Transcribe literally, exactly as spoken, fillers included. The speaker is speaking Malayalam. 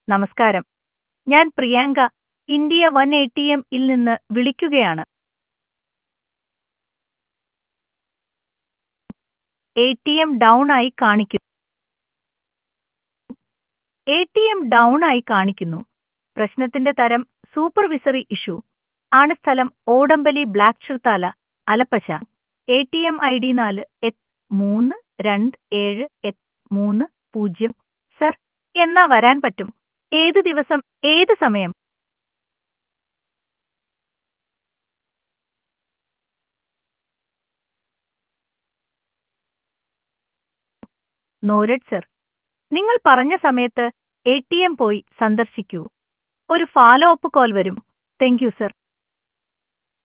നമസ്കാരം. ഞാൻ Priyanka, India one A T M ഇൽ നിന്ന് വിളിക്കുകയാണ്. എ ടി എം ഡൗൺ ആയി കാണിക്കുന്നു. എ ടി എം ഡൗൺ ആയി കാണിക്കുന്നു. പ്രശ്നത്തിന്റെ തരം സൂപ്പർവിസറി ഇഷ്യൂ ആണ്. സ്ഥലം Odampally block Alappuzha. A T M I D നാല് എട്ട് മൂന്ന് രണ്ട് ഏഴ് എട്ട് മൂന്ന് പൂജ്യം. സർ, എന്നാ വരാൻ പറ്റും? ഏത് ദിവസം, ഏത് സമയം? നോരഡ് സർ. നിങ്ങൾ പറഞ്ഞ സമയത്ത് എ ടി എം പോയി സന്ദർശിക്കൂ. ഒരു ഫോളോ അപ്പ് കോൾ വരും. Thank you sir.